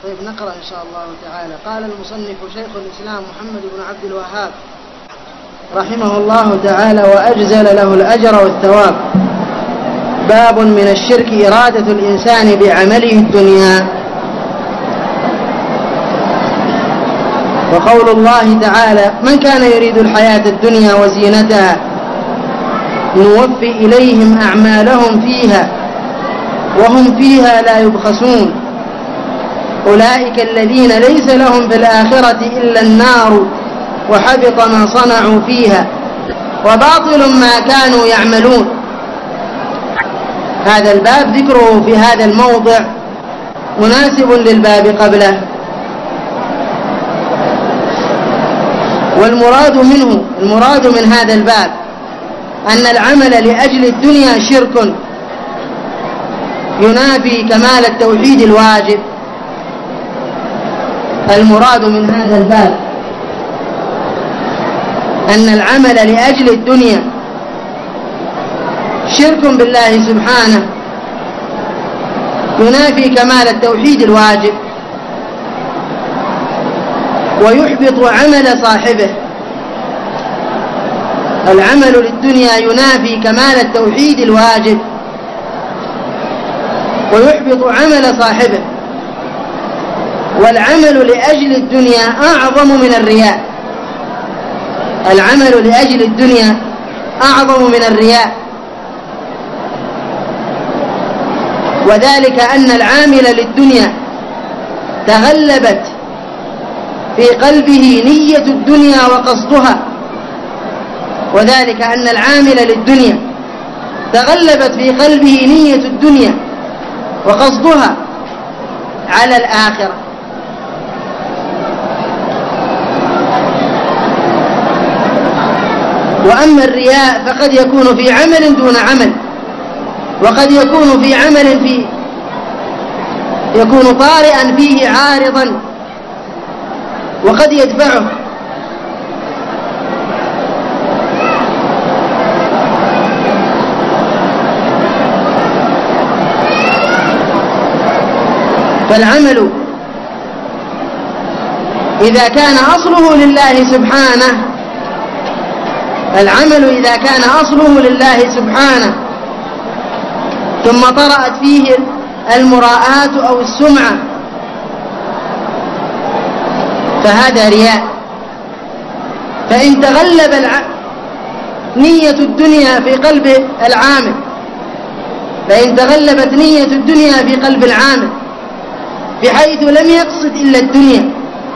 طيب نقرأ إن شاء الله تعالى. قال المصنف شيخ الإسلام محمد بن عبد الوهاب رحمه الله تعالى وأجزل له الأجر والثواب: باب من الشرك إرادة الإنسان بعمله الدنيا. وقول الله تعالى: من كان يريد الحياة الدنيا وزينتها نوفي إليهم أعمالهم فيها وهم فيها لا يبخسون أولئك الذين ليس لهم في الآخرة إلا النار وحبط ما صنعوا فيها وباطل ما كانوا يعملون. هذا الباب ذكره في هذا الموضع مناسب للباب قبله، والمراد من هذا الباب أن العمل لأجل الدنيا شرك ينافي كمال التوحيد الواجب. المراد من هذا الباب أن العمل لأجل الدنيا شرك بالله سبحانه ينافي كمال التوحيد الواجب ويحبط عمل صاحبه. العمل للدنيا ينافي كمال التوحيد الواجب ويحبط عمل صاحبه، والعمل لأجل الدنيا أعظم من الرياء. العمل لأجل الدنيا أعظم من الرياء، وذلك أن العامل للدنيا تغلبت في قلبه نية الدنيا وقصدها، وذلك أن العامل للدنيا تغلبت في قلبه نية الدنيا وقصدها على الآخرة. وأما الرياء فقد يكون في عمل دون عمل، وقد يكون في عمل يكون طارئا فيه عارضا وقد يدفعه. فالعمل إذا كان أصله لله سبحانه، العمل إذا كان أصله لله سبحانه ثم طرأت فيه المراءة أو السمعة فهذا رياء. فإن تغلب نية الدنيا في قلب العامل، فإن تغلبت نية الدنيا في قلب العامل بحيث لم يقصد إلا الدنيا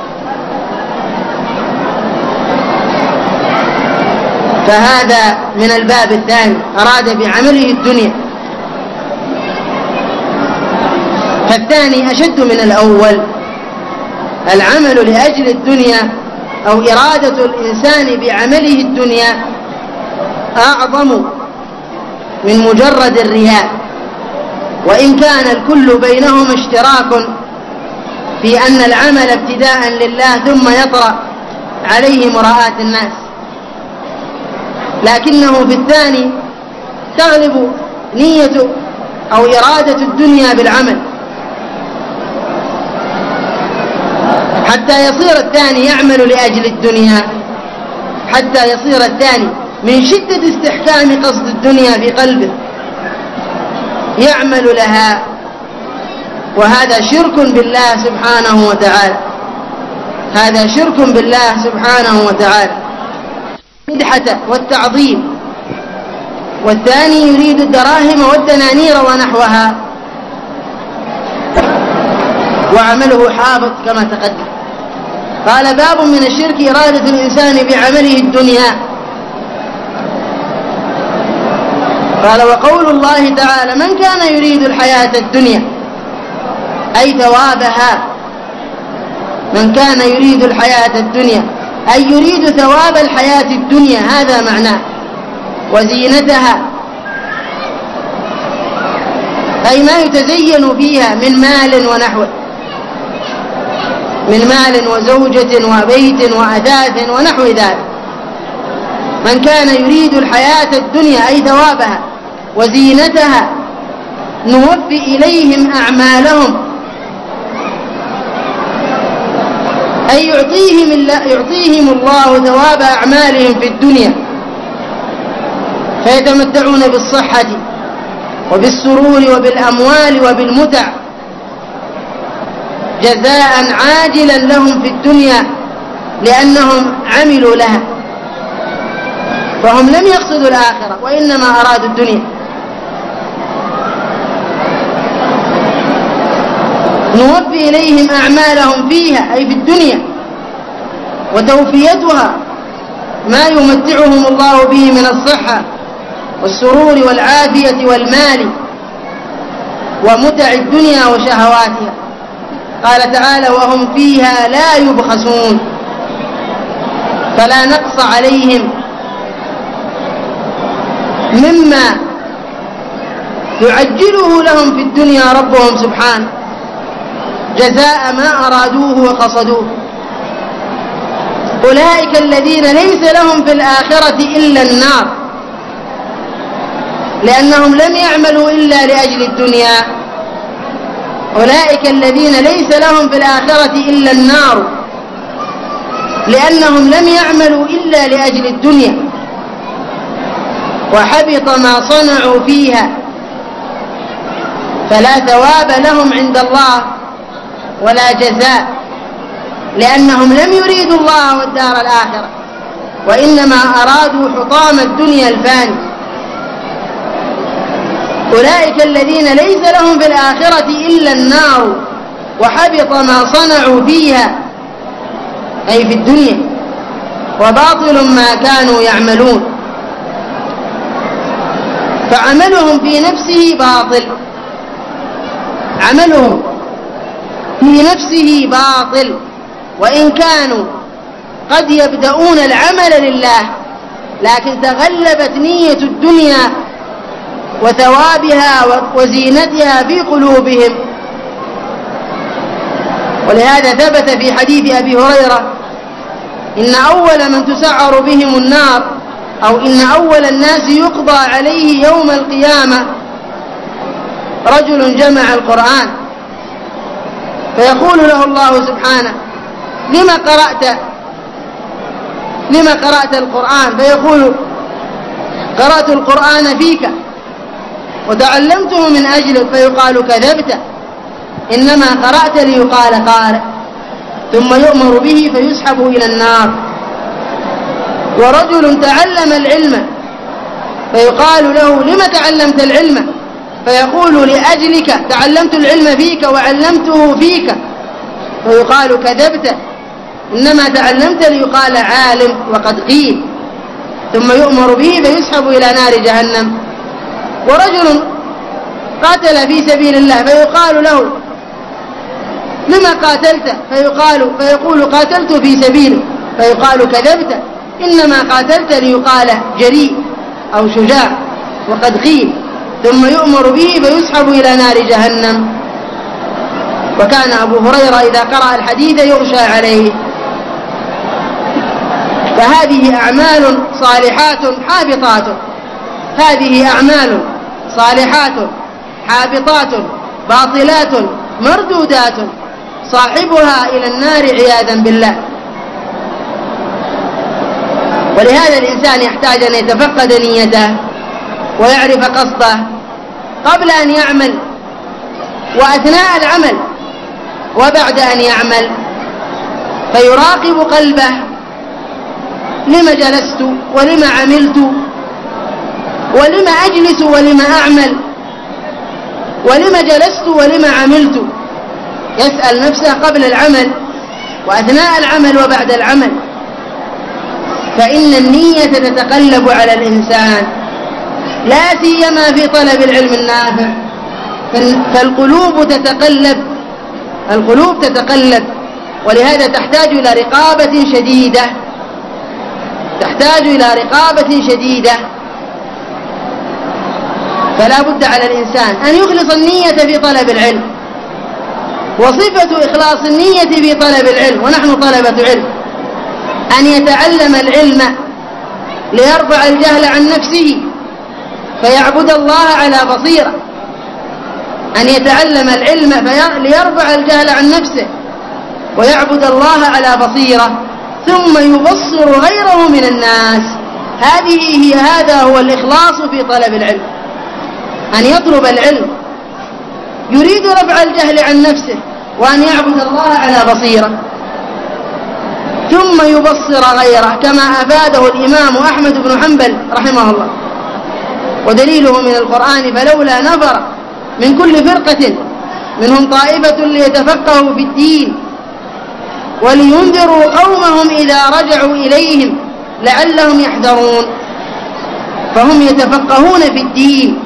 فهذا من الباب الثاني، أراد بعمله الدنيا. فالثاني أشد من الأول. العمل لأجل الدنيا أو إرادة الإنسان بعمله الدنيا أعظم من مجرد الرياء، وإن كان الكل بينهما اشتراك في أن العمل ابتداء لله ثم يطرأ عليه مراءة الناس، لكنه في الثاني تغلب نية أو إرادة الدنيا بالعمل حتى يصير الثاني يعمل لأجل الدنيا، حتى يصير الثاني من شدة استحكام قصد الدنيا في قلبه يعمل لها، وهذا شرك بالله سبحانه وتعالى. هذا شرك بالله سبحانه وتعالى، المدحة والتعظيم. والثاني يريد الدراهم والدنانير ونحوها وعمله حابط كما تقدم. قال: باب من الشرك إرادة الإنسان بعمله الدنيا. قال: وقول الله تعالى: من كان يريد الحياة الدنيا أي ثوابها. من كان يريد الحياة الدنيا أي يريد ثواب الحياة الدنيا، هذا معناه، وزينتها أي ما يتزين فيها من مال ونحوه، من مال وزوجة وبيت وأثاث ونحو ذلك. من كان يريد الحياة الدنيا أي ثوابها وزينتها نوفي إليهم أعمالهم أي يعطيهم الله ثواب أعمالهم في الدنيا، فيتمتعون بالصحة وبالسرور وبالأموال وبالمتع جزاء عاجلا لهم في الدنيا لأنهم عملوا لها، فهم لم يقصدوا الآخرة وإنما أرادوا الدنيا. نوفي إليهم أعمالهم فيها أي في الدنيا، وتوفيتها ما يمتعهم الله به من الصحة والسرور والعافية والمال ومتع الدنيا وشهواتها. قال تعالى: وهم فيها لا يبخسون، فلا نقص عليهم مما يعجله لهم في الدنيا ربهم سبحانه جزاء ما أرادوه وقصدوه. أولئك الذين ليس لهم في الآخرة إلا النار، لأنهم لم يعملوا إلا لأجل الدنيا. أولئك الذين ليس لهم في الآخرة إلا النار لأنهم لم يعملوا إلا لأجل الدنيا، وحبط ما صنعوا فيها، فلا ثواب لهم عند الله ولا جزاء، لأنهم لم يريدوا الله والدار الآخرة، وإنما أرادوا حطام الدنيا الفاني. أولئك الذين ليس لهم في الآخرة إلا النار وحبط ما صنعوا فيها أي في الدنيا، وباطل ما كانوا يعملون. فعملهم في نفسه باطل، عملهم في نفسه باطل، وإن كانوا قد يبدأون العمل لله، لكن تغلبت نية الدنيا وثوابها وزينتها في قلوبهم. ولهذا ثبت في حديث أبي هريرة: إن أول من تسعر بهم النار، أو إن أول الناس يقضى عليه يوم القيامة رجل جمع القرآن، فيقول له الله سبحانه: لما قرأت القرآن؟ فيقول: قرأت القرآن فيك وتعلمته من أجلك. فيقال: كذبت، إنما قرأت ليقال قارئ. ثم يؤمر به فيسحب إلى النار. ورجل تعلم العلم فيقال له: لم تعلمت العلم؟ فيقول: لأجلك تعلمت العلم فيك وعلمته فيك. فيقال: كذبت، إنما تعلمت ليقال عالم وقد قيل. ثم يؤمر به فيسحب إلى نار جهنم. ورجل قاتل في سبيل الله فيقال له: لما قاتلت؟ فيقول: قاتلت في سبيله. فيقال: كذبت، إنما قاتلت ليقال جريء أو شجاع وقد قيل. ثم يؤمر به فيسحب إلى نار جهنم. وكان أبو هريرة إذا قرأ الحديث يغشى عليه. فهذه أعمال صالحات حابطات، هذه أعمال صالحات حابطات باطلات مردودات، صاحبها إلى النار عياذا بالله. ولهذا الإنسان يحتاج أن يتفقد نيته ويعرف قصده قبل أن يعمل، وأثناء العمل، وبعد أن يعمل، فيراقب قلبه: لما جلست ولما عملت، ولما أجلس ولما أعمل، ولما جلست ولما عملت. يسأل نفسه قبل العمل وأثناء العمل وبعد العمل، فإن النية تتقلب على الإنسان، لا سيما في طلب العلم النافع، فالقلوب تتقلب، ولهذا تحتاج إلى رقابة شديدة، فلا بد على الإنسان أن يخلص النية في طلب العلم. وصفة إخلاص النية في طلب العلم، ونحن طلبة علم، أن يتعلم العلم ليرفع الجهل عن نفسه فيعبد الله على بصيرة، أن يتعلم العلم ليرفع الجهل عن نفسه ويعبد الله على بصيرة ثم يبصر غيره من الناس. هذا هو الإخلاص في طلب العلم، أن يطلب العلم يريد رفع الجهل عن نفسه وأن يعبد الله على بصيرة ثم يبصر غيره، كما أفاده الإمام أحمد بن حنبل رحمه الله. ودليله من القرآن: فلولا نفر من كل فرقة منهم طائفة ليتفقهوا في الدين ولينذروا قومهم إذا رجعوا إليهم لعلهم يحذرون. فهم يتفقهون في الدين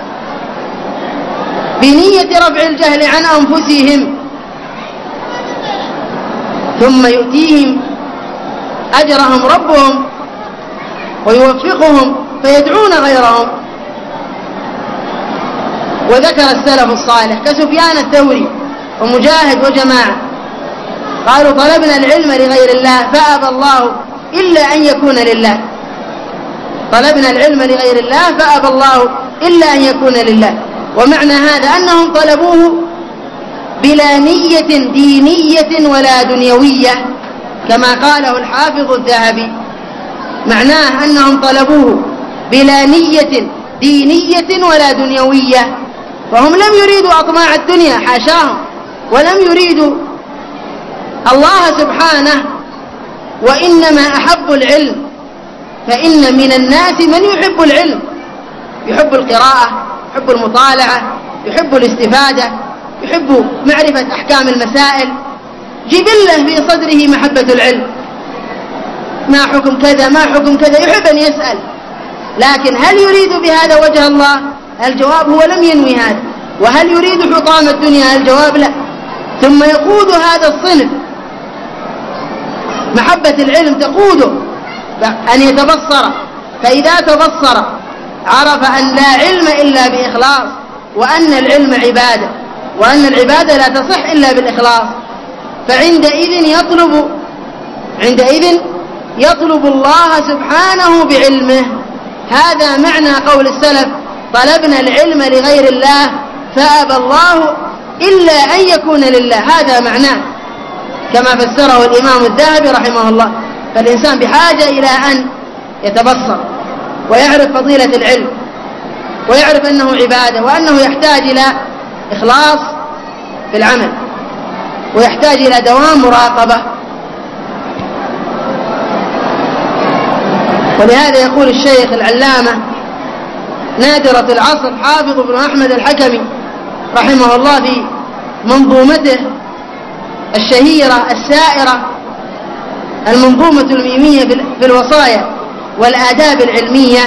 بنية رفع الجهل عن أنفسهم، ثم يؤتيهم أجرهم ربهم ويوفقهم فيدعون غيرهم. وذكر السلف الصالح كسفيان الثوري ومجاهد وجماعة قالوا: طلبنا العلم لغير الله فأبى الله إلا أن يكون لله. طلبنا العلم لغير الله فأبى الله إلا أن يكون لله. ومعنى هذا أنهم طلبوه بلا نية دينية ولا دنيوية، كما قاله الحافظ الذهبي. معناه أنهم طلبوه بلا نية دينية ولا دنيوية، فهم لم يريدوا أطماع الدنيا حاشاهم، ولم يريدوا الله سبحانه، وإنما أحبوا العلم. فإن من الناس من يحب العلم، يحب القراءة، يحب المطالعة، يحب الاستفادة، يحب معرفة أحكام المسائل، جبلة في صدره محبة العلم. ما حكم كذا، ما حكم كذا، يحب أن يسأل. لكن هل يريد بهذا وجه الله؟ الجواب هو لم ينوي هذا. وهل يريد حطام الدنيا؟ الجواب لا. ثم يقود هذا الصنف محبة العلم، تقوده أن يتبصر، فإذا تبصر عرف أن لا علم إلا بإخلاص، وأن العلم عبادة، وأن العبادة لا تصح إلا بالإخلاص. فعندئذ يطلب الله سبحانه بعلمه. هذا معنى قول السلف: طلبنا العلم لغير الله فأبى الله إلا أن يكون لله. هذا معناه كما فسره الإمام الذهبي رحمه الله. فالإنسان بحاجة إلى أن يتبصر ويعرف فضيلة العلم، ويعرف أنه عبادة، وأنه يحتاج إلى إخلاص في العمل، ويحتاج إلى دوام مراقبة. ولهذا يقول الشيخ العلامة نادرة العصر حافظ بن أحمد الحكمي رحمه الله في منظومته الشهيرة السائرة المنظومة الميمية في الوصايا والآداب العلمية،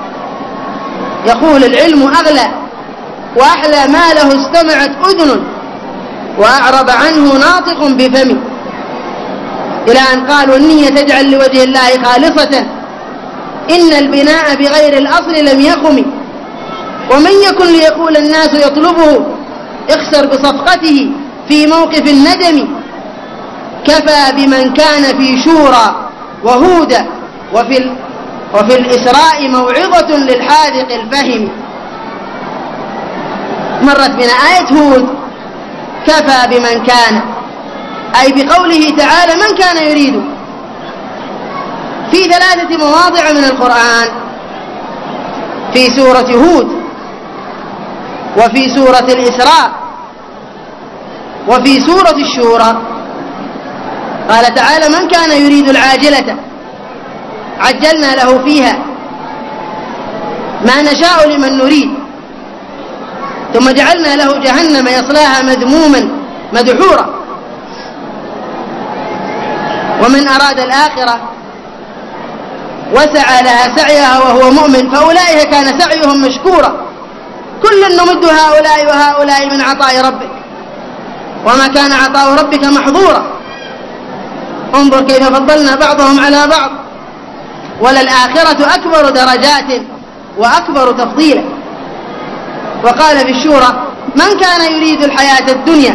يقول: العلم أغلى وأحلى ما له استمعت أذن وأعرض عنه ناطق بفم، إلى أن قال: والنية تجعل لوجه الله خالصة، إن البناء بغير الأصل لم يقم، ومن يكن ليقول الناس يطلبه اخسر بصفقته في موقف الندم، كفى بمن كان في شورى وهود وفي الإسراء موعظة للحاذق الفهم. مرت بنا آية هود: كفى بمن كان، أي بقوله تعالى من كان يريد، في 3 مواضع من القرآن: في سورة هود، وفي سورة الإسراء، وفي سورة الشورى. قال تعالى: من كان يريد العاجلة عجلنا له فيها ما نشاء لمن نريد ثم جعلنا له جهنم يصلاها مذموما مدحورا. ومن أراد الآخرة وسعى لها سعيها وهو مؤمن فأولئك كان سعيهم مشكورا، كل نمد هؤلاء وهؤلاء من عطاء ربك وما كان عطاء ربك محظورا. انظر كيف فضلنا بعضهم على بعض، وللآخرة أكبر درجات وأكبر تفضيلا. وقال في الشورى: من كان يريد الحياة الدنيا،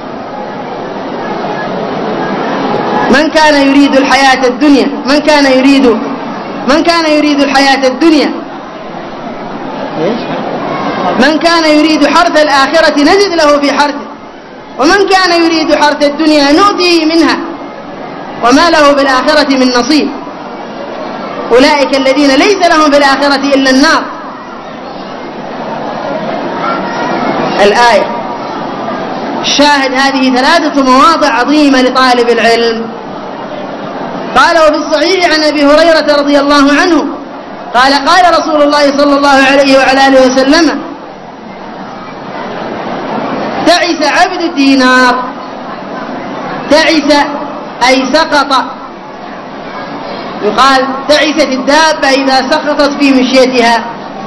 من كان يريد الحياة الدنيا، من كان يريد الحياة الدنيا، من كان يريد حرث الآخرة نزد له في حرثه ومن كان يريد حرث الدنيا نؤتيه منها وما له بالآخرة من نصيب. أولئك الذين ليس لهم بالآخرة إلا النار. الآية الشاهد هذه 3 مواضع عظيمة لطالب العلم. قال وفي الصحيح عن أبي هريرة رضي الله عنه قال قال رسول الله صلى الله عليه وعلى آله وسلم تعس عبد الدينار. تعس أي سقط. يقال تعست الدابة إذا سقطت في مشيتها،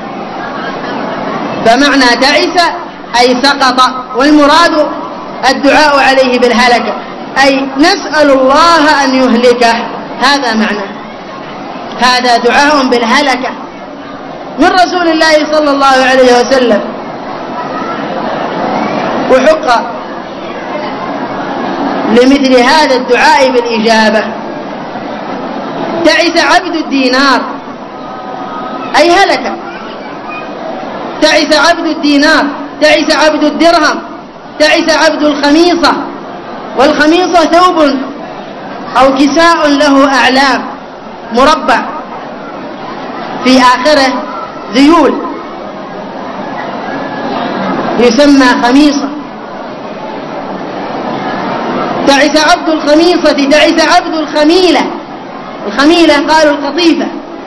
فمعنى تعس أي سقط، والمراد الدعاء عليه بالهلكة، أي نسأل الله أن يهلكه. هذا معنى، هذا دعاء بالهلكة من رسول الله صلى الله عليه وسلم. وحق لمثل هذا الدعاء بالإجابة. تعس عبد الدينار أي هلك. تعس عبد الدينار، تعس عبد الدرهم، تعس عبد الخميصة. والخميصة ثوب أو كساء له أعلام مربع في آخره ذيول يسمى خميصة. تعس عبد الخميصة، تعس عبد الخميلة. الخميلة قالوا القطيفة.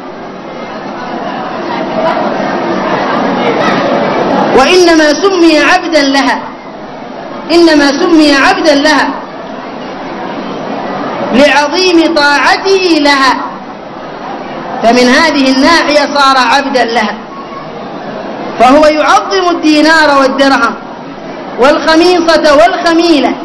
وإنما سمي عبدا لها، إنما سمي عبدا لها لعظيم طاعته لها، فمن هذه الناحية صار عبدا لها. فهو يعظم الدينار والدرهم والخميصة والخميلة،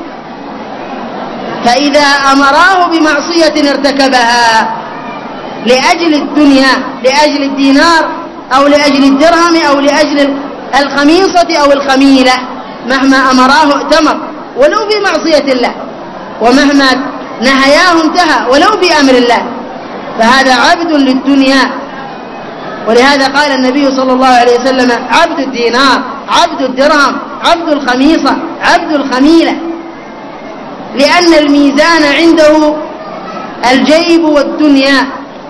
فإذا أمراه بمعصية ارتكبها لأجل الدنيا، لأجل الدينار أو لأجل الدرهم أو لأجل الخميصة أو الخميلة، مهما أمراه ائتمر ولو بمعصية الله، ومهما نهياه انتهى ولو بأمر الله، فهذا عبد للدنيا. ولهذا قال النبي صلى الله عليه وسلم عبد الدينار، عبد الدرهم، عبد الخميصة، عبد الخميلة، لأن الميزان عنده الجيب والدنيا،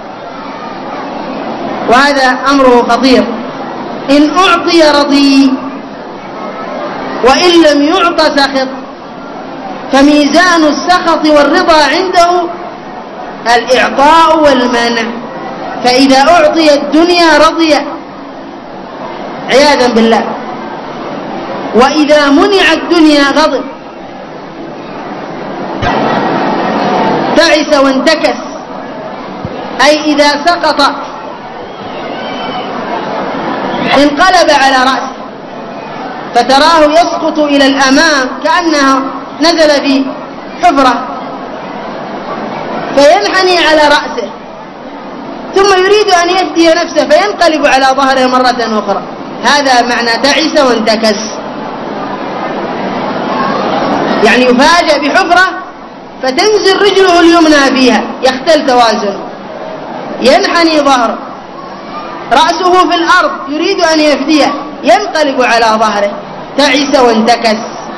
وهذا أمره خطير. إن أعطي رضي وإن لم يعط سخط، فميزان السخط والرضا عنده الإعطاء والمنع. فإذا أعطي الدنيا رضي عياذا بالله، وإذا منع الدنيا غضب. تعس وانتكس أي إذا سقط انقلب على رأسه، فتراه يسقط إلى الأمام كأنه نزل في حفرة، فينحني على رأسه، ثم يريد أن يفدي نفسه فينقلب على ظهره مرة أخرى. هذا معنى تعس وانتكس، يعني يفاجأ بحفرة فتنزل رجله اليمنى فيها، يختل توازنه، ينحني ظهره، رأسه في الأرض يريد أن يفديه، ينقلب على ظهره. تعس وانتكس،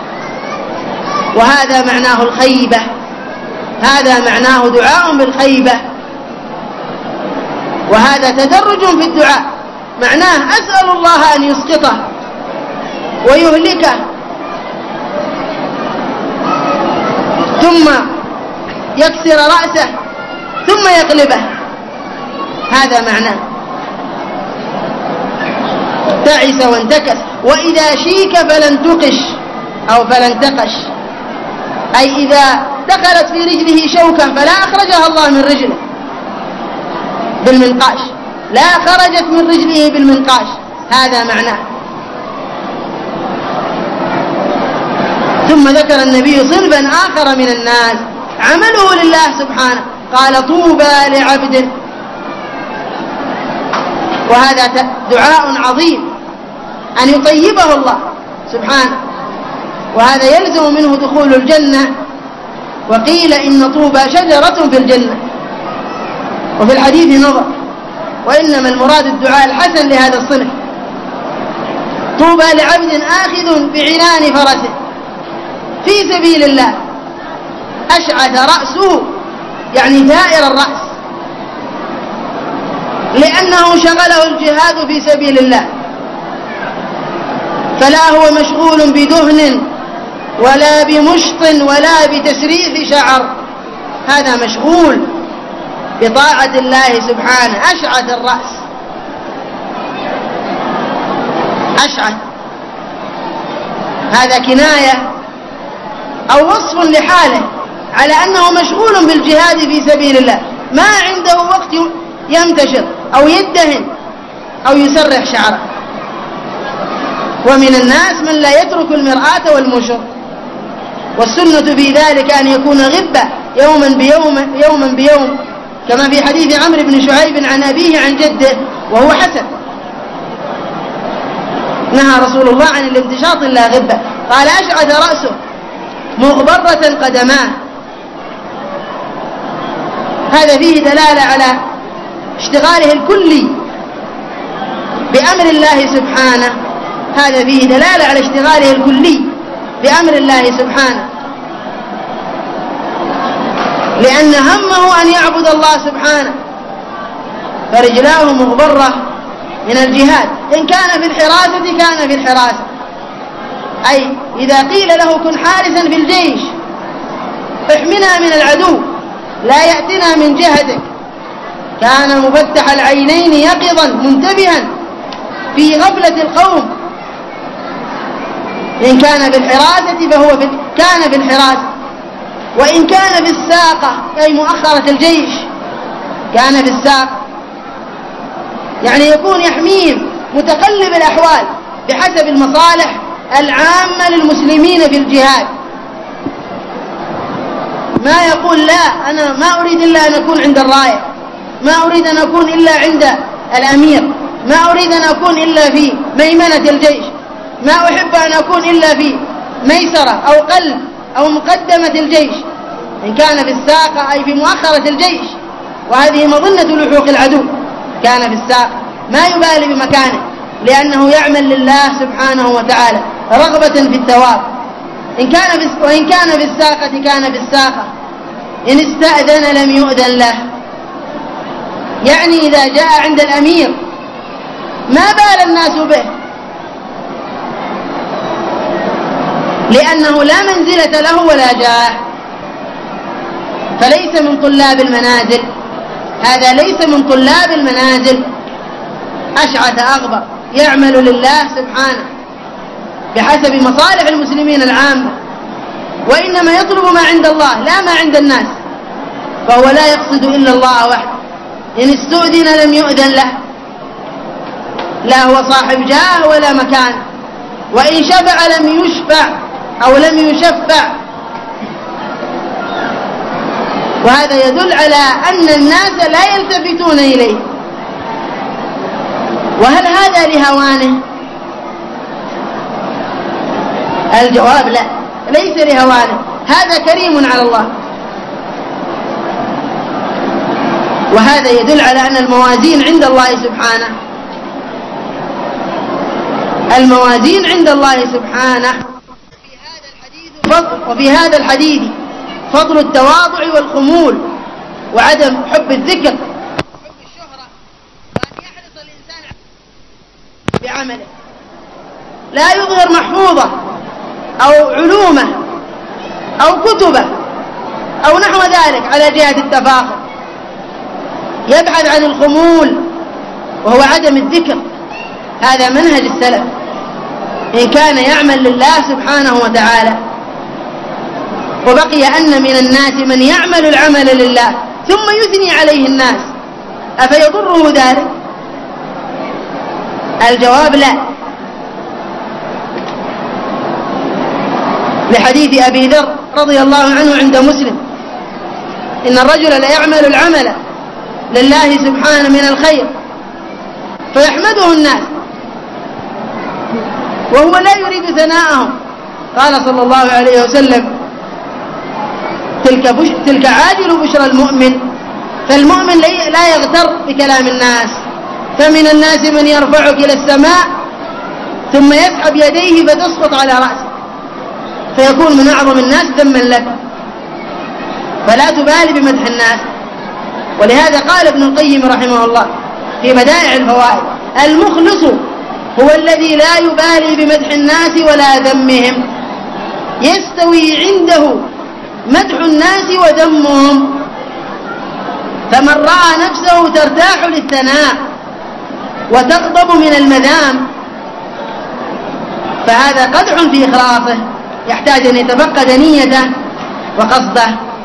وهذا معناه الخيبة، هذا معناه دعاء بالخيبة، وهذا تدرج في الدعاء. معناه أسأل الله أن يسقطه ويهلكه، ثم يكسر رأسه ثم يقلبه. هذا معناه تعس وانتكس. وإذا شيك فلن تقش أو فلن تقش، أي إذا دخلت في رجله شوكا فلا أخرجها الله من رجله بالمنقاش، لا خرجت من رجله بالمنقاش، هذا معناه. ثم ذكر النبي صنفا آخر من الناس عمله لله سبحانه، قال طوبى لعبد. وهذا دعاء عظيم أن يطيبه الله سبحانه، وهذا يلزم منه دخول الجنة. وقيل إن طوبى شجرة في الجنة، وفي الحديث نظر، وإنما المراد الدعاء الحسن لهذا الصنف. طوبى لعبد آخذ بعنان فرسه، في سبيل الله أشعث رأسه يعني ثائر الرأس، لأنه شغله الجهاد في سبيل الله، فلا هو مشغول بدهن ولا بمشط ولا بتسريح شعر، هذا مشغول بطاعة الله سبحانه. أشعث الرأس، أشعث هذا كناية أو وصف لحاله على أنه مشغول بالجهاد في سبيل الله، ما عنده وقت يمتشط أو يدهن أو يسرح شعره. ومن الناس من لا يترك المرآة والمشط، والسنة في ذلك أن يكون غبة يوما بيوم كما في حديث عمرو بن شعيب عن أبيه عن جده وهو حسن، نهى رسول الله عن الامتشاط إلا غبة. قال أشعث رأسه مغبرة قدماه، هذا فيه دلالة على اشتغاله الكلي بأمر الله سبحانه، هذا فيه دلالة على اشتغاله الكلي بأمر الله سبحانه، لأن همه أن يعبد الله سبحانه، فرجلاه مغبرة من الجهاد. إن كان في الحراسة كان في الحراسة، أي إذا قيل له كن حارسا في الجيش احمنا من العدو لا يأتنا من جهتك، كان مفتح العينين يقظا منتبها في غفلة القوم. إن كان في الحراسة فهو كان في الحراسة، وإن كان في الساقة أي مؤخرة الجيش كان في الساقة، يعني يكون يحميهم متقلب الأحوال بحسب المصالح العامة للمسلمين في الجهاد. ما يقول لا أنا ما أريد إلا أن أكون عند الراية، ما أريد أن أكون إلا عند الأمير، ما أريد أن أكون إلا في ميمنة الجيش، ما أحب أن أكون إلا في ميسرة أو قلب أو مقدمة الجيش. إن كان في الساقة أي في مؤخرة الجيش، وهذه مظنة لحوق العدو، كان في الساقة ما يبالي بمكانه لأنه يعمل لله سبحانه وتعالى رغبة في الثواب. وإن كان في الساقة كان في الساقة، إن استأذن لم يؤذن له، يعني إذا جاء عند الأمير ما بال الناس به، لأنه لا منزلة له ولا جاه، فليس من طلاب المنازل، هذا ليس من طلاب المنازل. أشعث أغبر يعمل لله سبحانه بحسب مصالح المسلمين العامة، وإنما يطلب ما عند الله لا ما عند الناس، فهو لا يقصد إلا الله وحده. إن استؤذن لم يؤذن له، لا هو صاحب جاه ولا مكان، وإن شفع لم يشفع أو لم يشفع، وهذا يدل على أن الناس لا يلتفتون إليه. وهل هذا لهوانه؟ الجواب لا، ليس لهوانه، هذا كريم على الله. وهذا يدل على أن الموازين عند الله سبحانه، الموازين عند الله سبحانه. وفي هذا الحديث فضل التواضع والخمول وعدم حب الذكر وحب الشهرة، وأن يحرص الإنسان بعمله، لا يظهر محفوظه أو علومه أو كتبه أو نحو ذلك على جهة التفاخر، يبحث عن الخمول وهو عدم الذكر. هذا منهج السلف إن كان يعمل لله سبحانه وتعالى. وبقي أن من الناس من يعمل العمل لله ثم يثني عليه الناس، أفيضره ذلك؟ الجواب لا، لحديث أبي ذر رضي الله عنه عند مسلم إن الرجل لا يعمل العمل لله سبحانه من الخير فيحمده الناس وهو لا يريد ثناءهم، قال صلى الله عليه وسلم تلك عاجل بشرى المؤمن، فالمؤمن لا يغتر بكلام الناس. فمن الناس من يرفعك إلى السماء ثم يسحب يديه فتسقط على رأسه، فيكون من أعظم الناس ذما لك، فلا تبالي بمدح الناس. ولهذا قال ابن القيم رحمه الله في بدائع الفوائد: المخلص هو الذي لا يبالي بمدح الناس ولا ذمهم، يستوي عنده مدح الناس وذمهم، فمن رأى نفسه ترتاح للثناء وتغضب من المذام فهذا قدح في إخلاصه، يحتاج أن يتفقد نيته وقصده.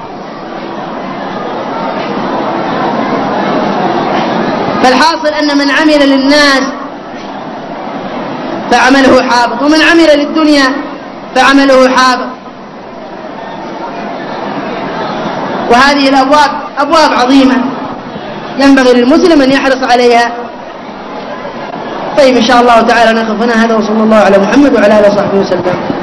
فالحاصل أن من عمل للناس فعمله حابط، ومن عمل للدنيا فعمله حابط. وهذه الأبواب أبواب عظيمة ينبغي للمسلم أن يحرص عليها. طيب إن شاء الله تعالى نقف هنا. هذا وصلى الله على محمد وعلى آله وصحبه وسلم.